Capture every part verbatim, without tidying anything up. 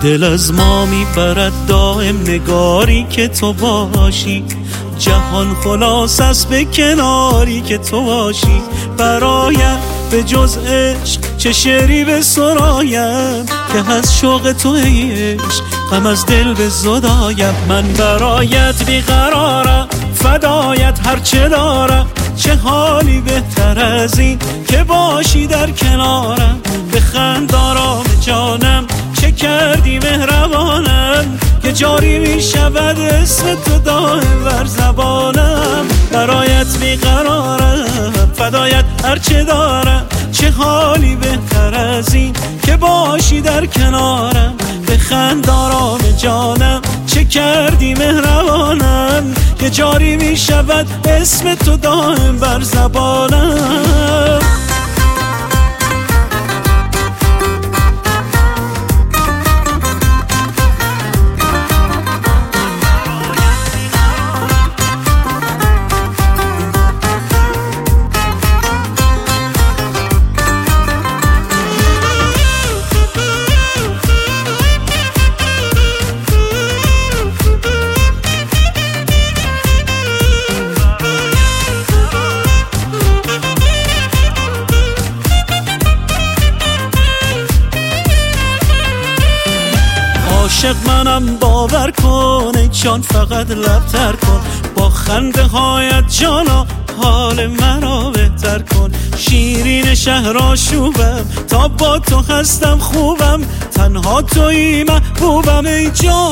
دل از ما میبرد دائم نگاری که تو باشی، جهان خلاص است به کناری که تو باشی. برایم به جز عشق چه شعری به سرایم، که از شوق تو ای عشق غم از دل به زدایم. من برایت بیقرارم فدایت هرچه دارم، چه حالی بهتر از این که باشی در کنارم. بخند آرام جانم چه کردی مهربانم، که جاری می شود اسم تو دائم بر زبانم. برایت بیقرارم فدایت هرچه دارم، چه حالی بهتر از این که باشی در کنارم. بخند آرام جانم چه کردی مهربانم، که جاری می شود اسم تو دائم بر زبانم. عاشق منم باور کن ای جان، فقط لبتر کن با خنده هایت جانا، حال مرا بهتر کن. شیرین شهر آشوبم تا با تو هستم خوبم، تنها تویی محبوبم ای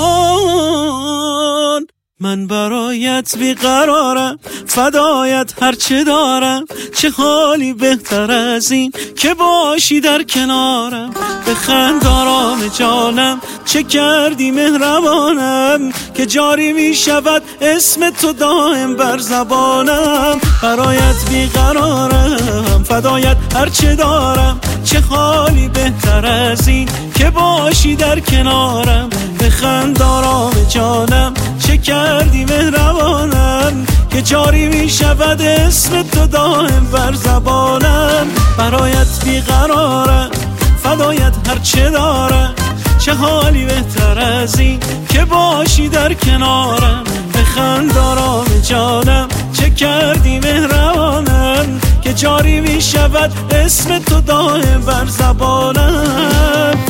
جان. من برایت بیقرارم فدایت هرچه دارم، چه حالی بهتر از این که باشی در کنارم. بخند آرام جانم چه کردی مهربانم، که جاری می شود اسم تو دائم بر زبانم. برایت بیقرارم فدایت هرچه دارم، چه حالی بهتر از این که باشی در کنارم. بخند آرام جانم چه کردی مهربانم، که جاری می شود اسم تو دائم بر زبانم. برایت بیقرارم فدایت هرچه دارم، چه حالی بهتر از این که باشی در کنارم. بخند آرام جانم چه کردی مهربانم، که جاری می شود اسم تو دائم بر زبانم.